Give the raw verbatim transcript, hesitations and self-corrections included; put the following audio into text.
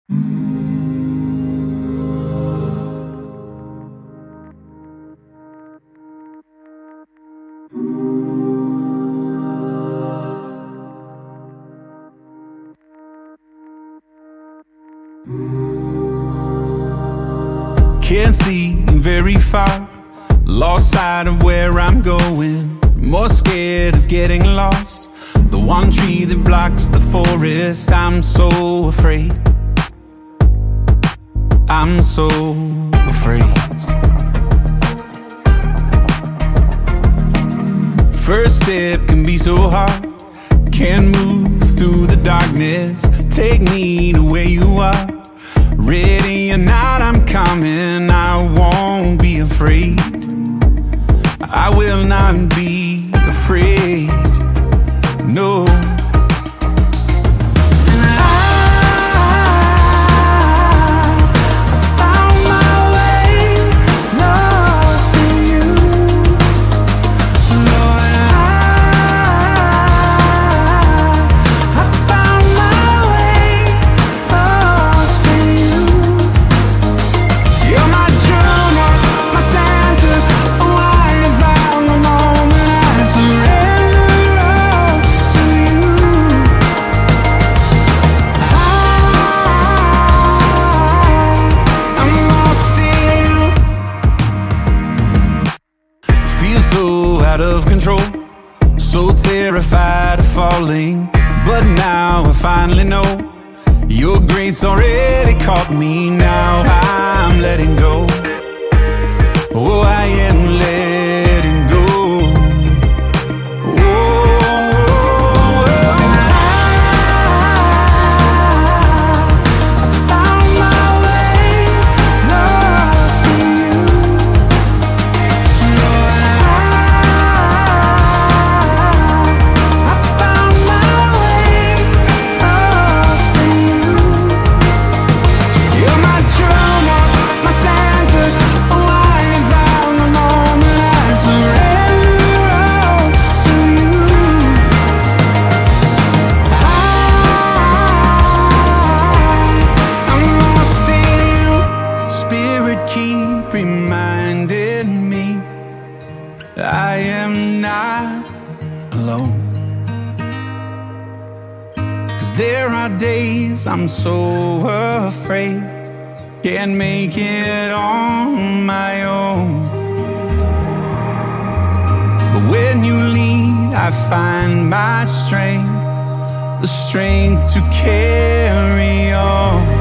Can't see very far, lost sight of where I'm going, more scared of getting lost. The one tree that blocks the forest, I'm so afraid. I'm so afraid. First step can be so hard, can't move through the darkness. Take me to where you are. Ready or not, I'm coming. I won't be afraid. I will not be afraid. No. Out of control, so terrified of falling, but now I finally know your grace already caught me. Now I'm letting go. Oh, I am letting go. Keep reminding me I am not alone. 'Cause there are days I'm so afraid, can't make it on my own. But when you lead, I find my strength, the strength to carry on.